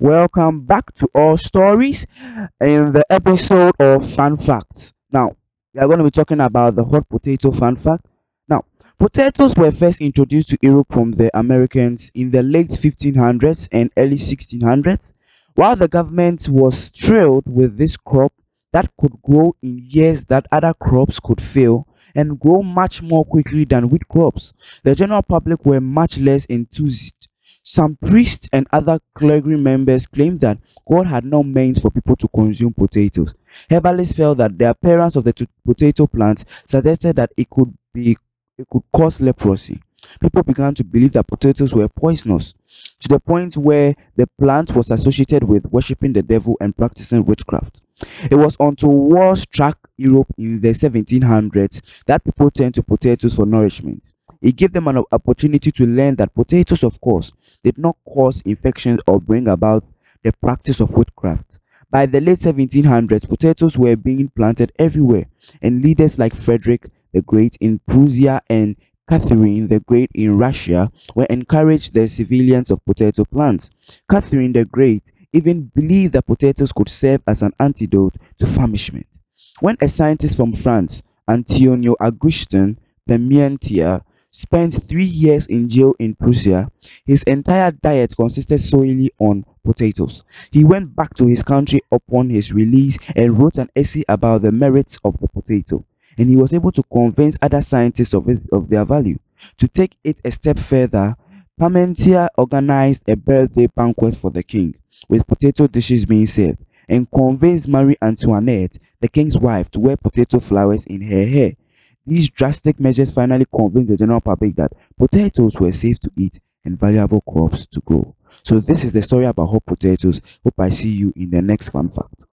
Welcome back to All Stories in the episode of Fun Facts. Now, we are going to be talking about the hot potato fun fact. Now, potatoes were first introduced to Europe from the Americans in the late 1500s and early 1600s. While the government was thrilled with this crop that could grow in years that other crops could fail and grow much more quickly than wheat crops, the general public were much less enthused. Some priests and other clergy members claimed that God had not meant for people to consume potatoes. Herbalists felt that the appearance of the potato plant suggested that it could cause leprosy. People began to believe that potatoes were poisonous, to the point where the plant was associated with worshipping the devil and practicing witchcraft. It was until war struck Europe in the 1700s that people turned to potatoes for nourishment. It gave them an opportunity to learn that potatoes, of course, did not cause infections or bring about the practice of witchcraft. By the late 1700s, potatoes were being planted everywhere, and leaders like Frederick the Great in Prussia and Catherine the Great in Russia were encouraged the civilians of potato plants. Catherine the Great even believed that potatoes could serve as an antidote to famishment. When a scientist from France, Antonio Augustin Parmentier, spent 3 years in jail in Prussia, his entire diet consisted solely on potatoes. He went back to his country upon his release and wrote an essay about the merits of the potato, and he was able to convince other scientists of their value. To take it a step further, Parmentier organized a birthday banquet for the king, with potato dishes being served, and convinced Marie Antoinette, the king's wife, to wear potato flowers in her hair. These drastic measures finally convinced the general public that potatoes were safe to eat and valuable crops to grow. So this is the story about hot potatoes. Hope I see you in the next fun fact.